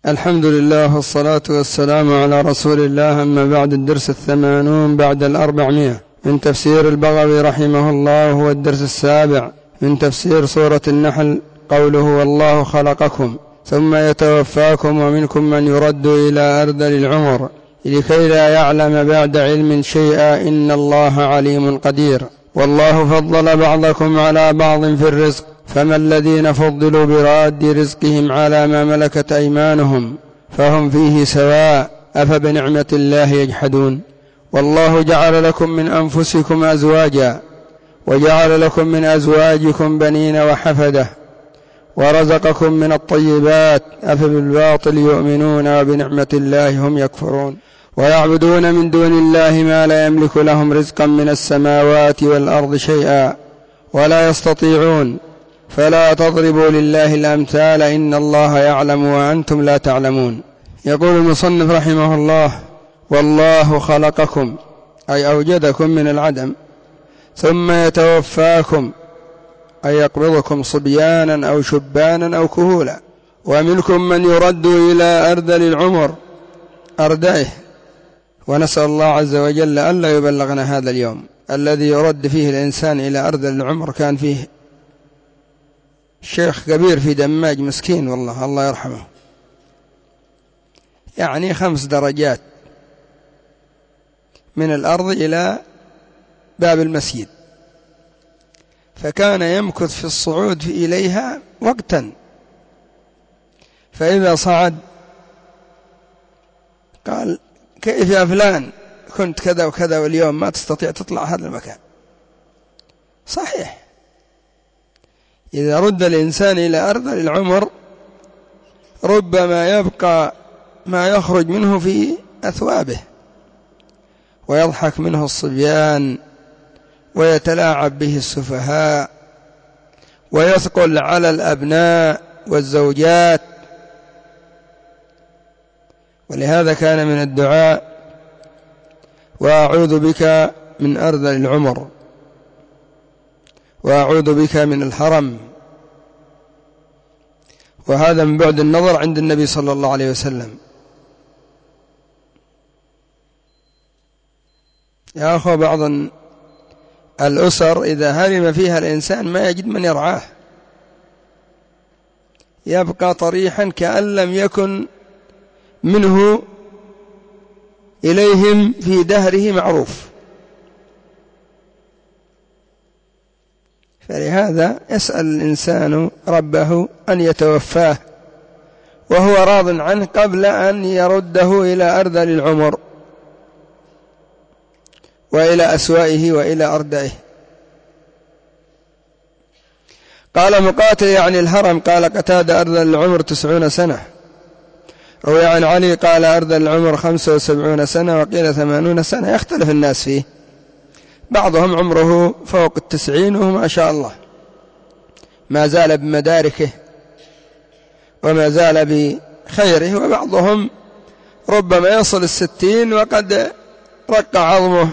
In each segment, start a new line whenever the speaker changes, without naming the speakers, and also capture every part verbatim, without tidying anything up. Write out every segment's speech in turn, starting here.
الحمد لله والصلاة والسلام على رسول الله. أما بعد، الدرس الثمانون بعد الأربعمائة من تفسير البغوي رحمه الله، هو الدرس السابع من تفسير سورة النحل. قوله: والله خلقكم ثم يتوفاكم ومنكم من يرد إلى أرذل العمر لكي لا يعلم بعد علم شيئا إن الله عليم قدير. والله فضل بعضكم على بعض في الرزق، فما الذين فضلوا براد رزقهم على ما ملكت أيمانهم فهم فيه سواء، أفبنعمة الله يجحدون. والله جعل لكم من أنفسكم أزواجا وجعل لكم من أزواجكم بنين وحفدة ورزقكم من الطيبات، أفبالباطل يؤمنون وبنعمة الله هم يكفرون. ويعبدون من دون الله ما لا يملك لهم رزقا من السماوات والأرض شيئا ولا يستطيعون، فلا تضربوا لله الأمثال إن الله يعلم وأنتم لا تعلمون. يقول المصنف رحمه الله: والله خلقكم أي أوجدكم من العدم، ثم يتوفاكم أي يقبضكم صبيانا أو شبانا أو كهولا، ومنكم من يرد إلى أرذل العمر أردائه. ونسأل الله عز وجل ألا يبلغنا هذا اليوم الذي يرد فيه الإنسان إلى أرذل العمر. كان فيه شيخ كبير في دماج مسكين والله، الله يرحمه، يعني خمس درجات من الأرض إلى باب المسجد، فكان يمكث في الصعود إليها وقتا، فإذا صعد قال: كيف يا فلان، كنت كذا وكذا واليوم ما تستطيع تطلع هذا المكان. صحيح، إذا رد الإنسان إلى أرذل العمر ربما يبقى ما يخرج منه في أثوابه، ويضحك منه الصبيان، ويتلاعب به السفهاء، ويثقل على الأبناء والزوجات. ولهذا كان من الدعاء: وأعوذ بك من أرذل العمر، وأعوذ بك من الحرم. وهذا من بعد النظر عند النبي صلى الله عليه وسلم. يا أخوة، بعض الأسر إذا هرم فيها الإنسان ما يجد من يرعاه، يبقى طريحا كأن لم يكن منه إليهم في دهره معروف. فلهذا يسأل الإنسان ربه أن يتوفاه وهو راض عنه قبل أن يرده إلى أرذل العمر وإلى أسوائه وإلى أردائه. قال مقاتل يعني الهرم، قال قتادة أرذل العمر تسعون سنة. روي عن علي قال أرذل العمر خمسة وسبعون سنة، وقيل ثمانون سنة، يختلف الناس فيه، بعضهم عمره فوق التسعين وهو ما شاء الله ما زال بمداركه وما زال بخيره، وبعضهم ربما يصل الستين وقد رق عظمه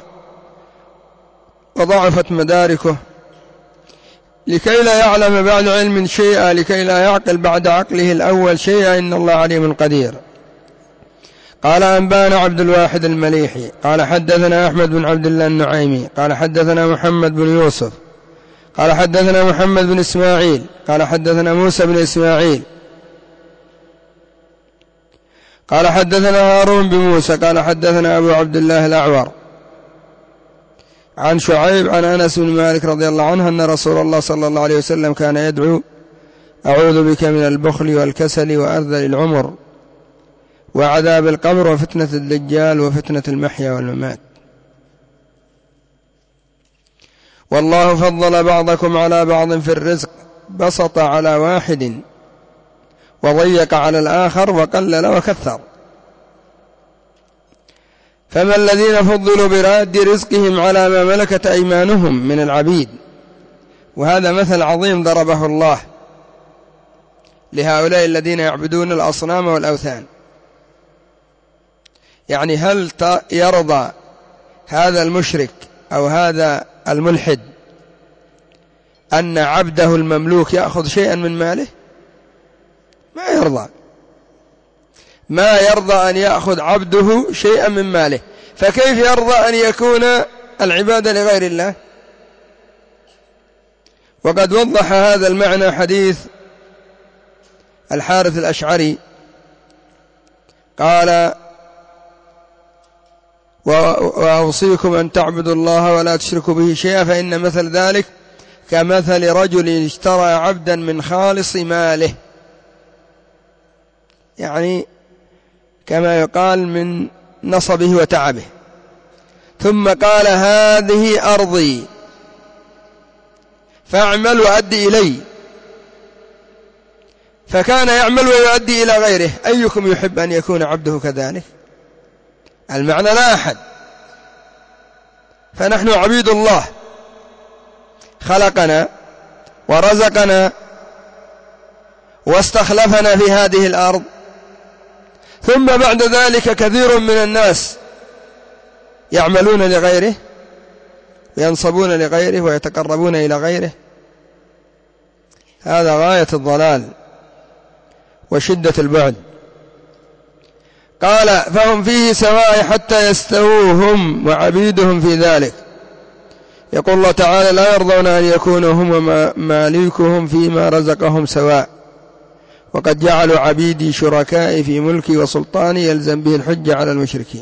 وضعفت مداركه. لكي لا يعلم بعد علم شيئا، لكي لا يعقل بعد عقله الأول شيئا إن الله عليم قدير. قال: أنبانا عبد الواحد المليحي قال حدثنا أحمد بن عبد الله النعيمي قال حدثنا محمد بن يوسف قال حدثنا محمد بن إسماعيل قال حدثنا موسى بن إسماعيل قال حدثنا هارون بن موسى قال حدثنا أبو عبد الله الأعور عن شعيب عن أنس بن مالك رضي الله عنه أن رسول الله صلى الله عليه وسلم كان يدعو: أعوذ بك من البخل والكسل وأرذل العمر وعذاب القبر وفتنة الدجال وفتنة المحيا والممات. والله فضل بعضكم على بعض في الرزق، بسط على واحد وضيق على الآخر وقلل وكثر. فما الذين فضلوا براد رزقهم على ما ملكت أيمانهم من العبيد. وهذا مثل عظيم ضربه الله لهؤلاء الذين يعبدون الأصنام والأوثان. يعني هل يرضى هذا المشرك أو هذا الملحد أن عبده المملوك يأخذ شيئا من ماله؟ ما يرضى. ما يرضى أن يأخذ عبده شيئا من ماله، فكيف يرضى أن يكون العبادة لغير الله؟ وقد وضح هذا المعنى حديث الحارث الأشعري قال: وأوصيكم أن تعبدوا الله ولا تشركوا به شيئا فإن مثل ذلك كمثل رجل اشترى عبدا من خالص ماله، يعني كما يقال من نصبه وتعبه، ثم قال: هذه أرضي فاعمل وأدي إلي، فكان يعمل ويؤدي إلى غيره. أيكم يحب أن يكون عبده كذلك؟ المعنى لا أحد. فنحن عبيد الله، خلقنا ورزقنا واستخلفنا في هذه الأرض، ثم بعد ذلك كثير من الناس يعملون لغيره وينصبون لغيره ويتقربون إلى غيره. هذا غاية الضلال وشدة البعد. قال: فهم فيه سواء حتى يستووا هم وعبيدهم في ذلك. يقول الله تعالى: لا يرضون أن يكونوا هم ومالكهم فيما رزقهم سواء، وقد جعلوا عبيدي شركائي في ملكي وسلطاني يلزم به الحجة على المشركين.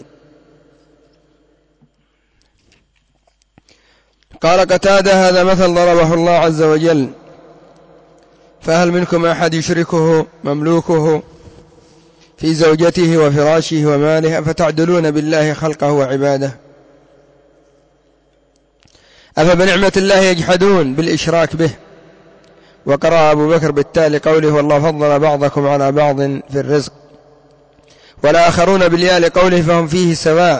قال قتادة: هذا مثل ضربه الله عز وجل، فهل منكم أحد يشركه مملوكه في زوجته وفراشه وماله، أفتعدلون بالله خلقه وعباده؟ أفبنعمة الله يجحدون بالإشراك به؟ وقرأ أبو بكر بالتالي قوله: والله فضل بعضكم على بعض في الرزق، والآخرون بالياء لقوله: فهم فيه سواء.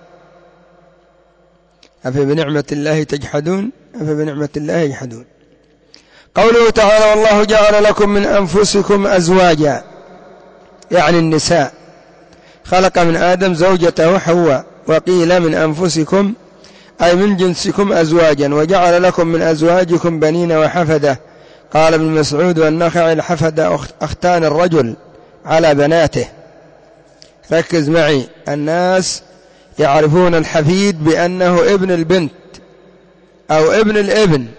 أفبنعمة الله تجحدون أفبنعمة الله يجحدون. قوله تعالى: والله جعل لكم من أنفسكم أزواجا، يعني النساء، خلق من آدم زوجته حواء، وقيل من أنفسكم أي من جنسكم أزواجا، وجعل لكم من أزواجكم بنين وحفدة. قال ابن مسعود: والنخع الحفدة أختان الرجل على بناته. ركز معي، الناس يعرفون الحفيد بأنه ابن البنت أو ابن الابن،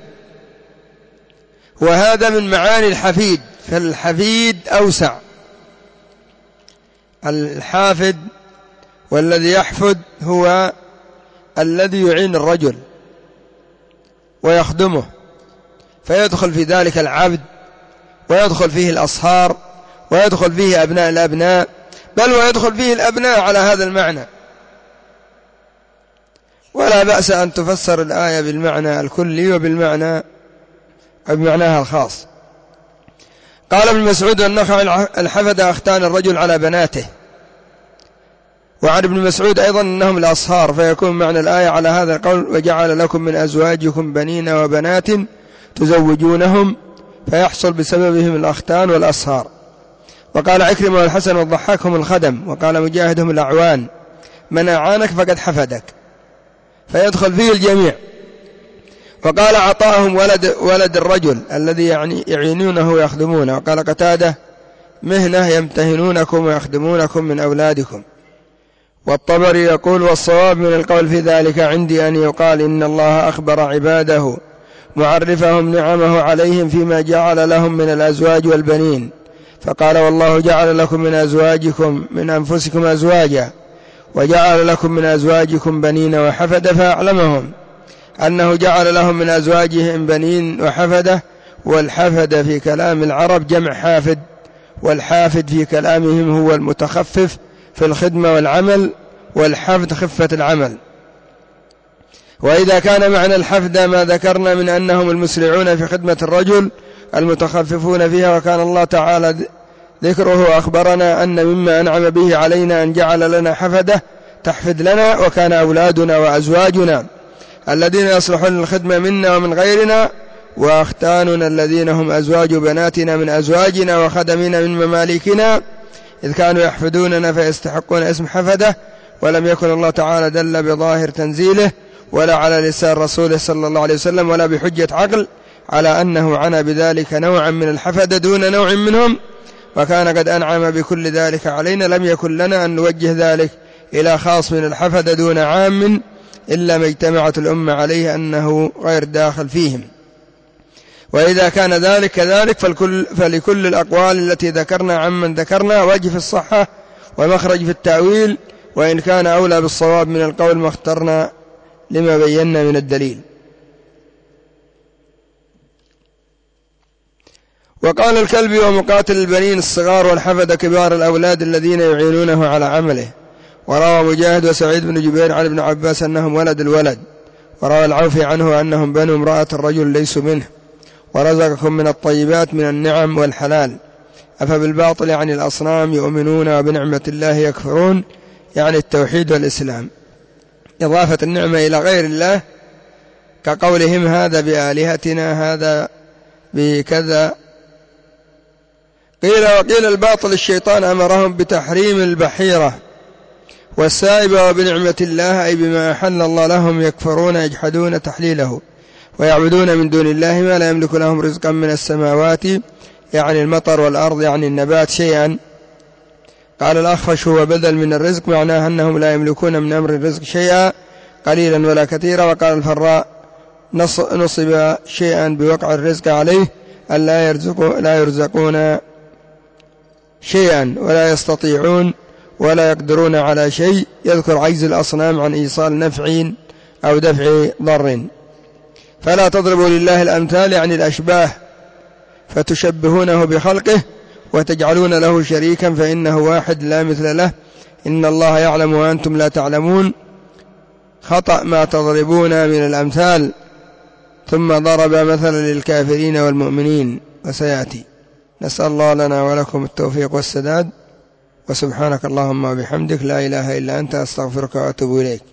وهذا من معاني الحفيد، فالحفيد أوسع. الحافد والذي يحفد هو الذي يعين الرجل ويخدمه، فيدخل في ذلك العبد، ويدخل فيه الأصهار، ويدخل فيه أبناء الأبناء، بل ويدخل فيه الأبناء على هذا المعنى. ولا بأس أن تفسر الآية بالمعنى الكلي وبالمعنى بمعناها الخاص. قال ابن مسعود: النخع الحفدة أختان الرجل على بناته. وعن ابن مسعود أيضا أنهم الأصهار، فيكون معنى الآية على هذا القول: وجعل لكم من أزواجكم بنين وبنات تزوجونهم، فيحصل بسببهم الأختان والأصهار. وقال عكرمة والحسن والضحاك: هم الخدم. وقال مجاهد: هم الأعوان، من أعانك فقد حفدك، فيدخل فيه الجميع. وقال عطاهم: ولد, ولد الرجل الذي يعني يعينونه ويخدمونه. وقال قتادة: مهنة يمتهنونكم ويخدمونكم من أولادكم. والطبري يقول: والصواب من القول في ذلك عندي أن يقال إن الله أخبر عباده معرفهم نعمه عليهم فيما جعل لهم من الأزواج والبنين، فقال: والله جعل لكم من أزواجكم من أنفسكم أزواجا، وجعل لكم من أزواجكم بنين وحفدة، فأعلمهم أنه جعل لهم من أزواجهم بنين وحفدة. والحفدة في كلام العرب جمع حافد، والحافد في كلامهم هو المتخفف في الخدمة والعمل، والحفد خفة العمل. وإذا كان معنى الحفد ما ذكرنا من أنهم المسرعون في خدمة الرجل المتخففون فيها، وكان الله تعالى ذكره أخبرنا أن مما أنعم به علينا أن جعل لنا حفدة تحفد لنا، وكان أولادنا وأزواجنا الذين يصلحون للخدمة منا ومن غيرنا، وأختاننا الذين هم أزواج بناتنا من أزواجنا وخدمنا من مماليكنا، إذ كانوا يحفدوننا فيستحقون اسم حفدة. ولم يكن الله تعالى دل بظاهر تنزيله ولا على لسان رسوله صلى الله عليه وسلم ولا بحجة عقل على أنه عنى بذلك نوعا من الحفدة دون نوع منهم، وكان قد أنعم بكل ذلك علينا، لم يكن لنا أن نوجه ذلك إلى خاص من الحفدة دون عام إلا ما اجتمعت الأمة عليه أنه غير داخل فيهم. وإذا كان ذلك كذلك فالكل فلكل الأقوال التي ذكرنا عمن ذكرنا وجه في الصحة ومخرج في التأويل، وإن كان أولى بالصواب من القول ما اخترنا لما بينا من الدليل. وقال الكلبي ومقاتل البنين الصغار والحفدة كبار الأولاد الذين يعينونه على عمله. وروى مجاهد وسعيد بن جبير عن ابن عباس أنهم ولد الولد. وروى العوفي عنه أنهم بنو امرأة الرجل ليسوا منه. ورزقكم من الطيبات من النعم والحلال، أفبالباطل يعني الأصنام يؤمنون وبنعمة الله يكفرون، يعني التوحيد والإسلام، إضافة النعمة إلى غير الله كقولهم هذا بآلهتنا هذا بكذا. قيل وقيل الباطل الشيطان أمرهم بتحريم البحيرة والسائبة وبنعمة الله أي بما أحل الله لهم يكفرون يجحدون تحليله ويعبدون من دون الله ما لا يملك لهم رزقا من السماوات يعني المطر والأرض يعني النبات شيئا. قال الأخفش هو بدل من الرزق معناه أنهم لا يملكون من أمر الرزق شيئا قليلا ولا كثيرا. وقال الفراء نصب شيئا بوقع الرزق عليه أن لا, يرزق لا يرزقون شيئا ولا يستطيعون ولا يقدرون على شيء، يذكر عجز الأصنام عن إيصال نفع أو دفع ضر. فلا تضربوا لله الأمثال يعني الأشباه فتشبهونه بخلقه وتجعلون له شريكا فإنه واحد لا مثل له، إن الله يعلم وأنتم لا تعلمون. خطأ ما تضربون من الأمثال، ثم ضرب مثلا للكافرين والمؤمنين وسيأتي. نسأل الله لنا ولكم التوفيق والسداد، وسبحانك اللهم وبحمدك لا إله إلا أنت أستغفرك وأتوب إليك.